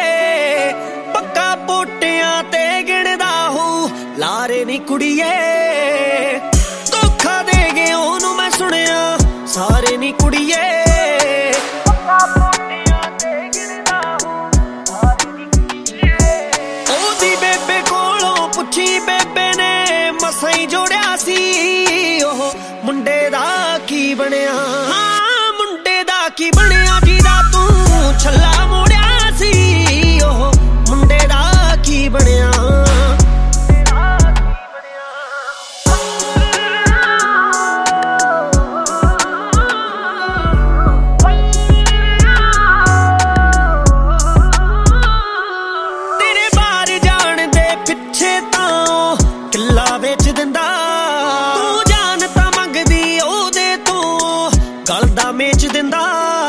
पक्का पोटियां ते गिणदा हो लारे नी कुड़िए धोखा दे गए ओनू मैं सुनिया सारे नी कुड़िए पक्का पोटियां ते गिणदा हो लारे नी कुड़िए ओदी बेबे कोलों पुछी बेबे ने मसाई जोड़िया सी ओह मुंडे दा की बनिया मुंडे दा की बनिया जीदा तू छल्ला मोड़िया सी ओह मुंडे दा की बनिया तेरे बाहर जान दे पिछे तां किला बेच दिंदा तू जान तां मंगदी ओदे तो गलदा मेच दिंदा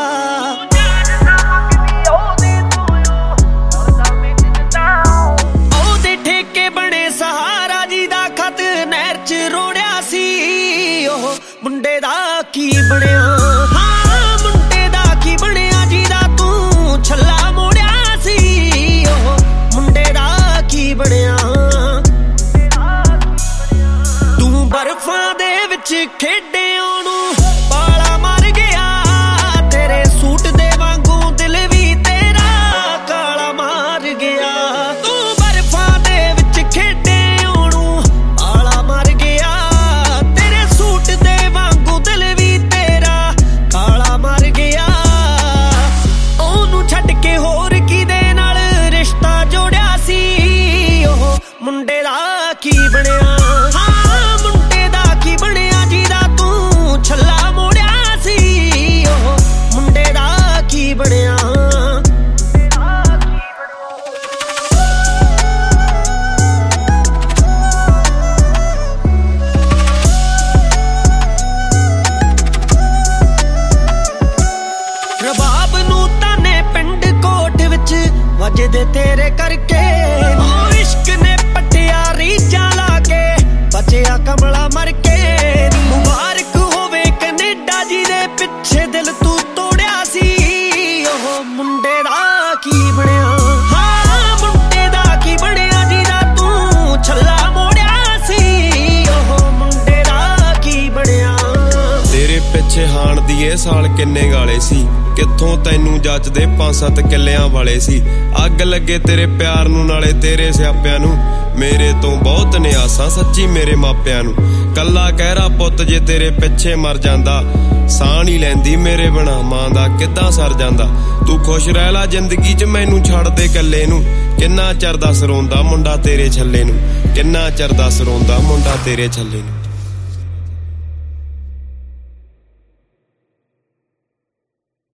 ओदे ठेके बने सहारा जी दा खत नहर च रोड़िया सी ओह मुंडे दा की बनिया मुंडे दा की बनिया जी दा तू छल्ला मोड़िया सी ओह मुंडे दा की बनिया तू बर्फां दे विच खेडे ओनू बाला मर गया तेरे सूट दे वांगू दिल भी तेरा काला मार गया तू बर्फां दे विच खेडे ओनू बाला मर गया तेरे सूट दे वांगू दिल भी तेरा काला मर गया ओनू छड्ड के होर किदे नाल रिश्ता जोड़िया सी ओह मुंडे दा की बनिया मुंडे दा की बनिया जीदा तू छल्ला मोड़िया सी ओह मुंडे दा की बनिया रबाब नू ताने पिंड कोट विच वजदे तेरे करके ओ इश्क ने पटिया रीझां ला के बचिया कमला मर के मुबारक होवे कनेडा जी दे पिछे दिल तू तोड़िया सी ओह मुंडे दा की बनिया मुंडे दा की बनिया जी दा तू छल्ला मोड़िया सी ओह मुंडे दा की बनिया तेरे पिछे हाण दी ए साल किन्ने गाले सी कित्थों तैनू जचदे 5-7 किल्लियां वाले सी अग लगे तेरे प्यार नू नाले तेरे सियापियां नू मेरे तो बहुत निआसा सच्ची मेरे मापियां नू कल्ला कहरा पुੱਤ जे तेरे पिछे मर जांदा साह नहीं लैंदी मेरे बिना मां दा किद्दां सर जांदा तू खुश रह ला जिंदगी च मैनू छड़ दे कल्ले नू किन्ना चर दस रोंदा मुंडा तेरे छल्ले नू किन्ना चर दस रोंदा मुंडा तेरे छल्ले नू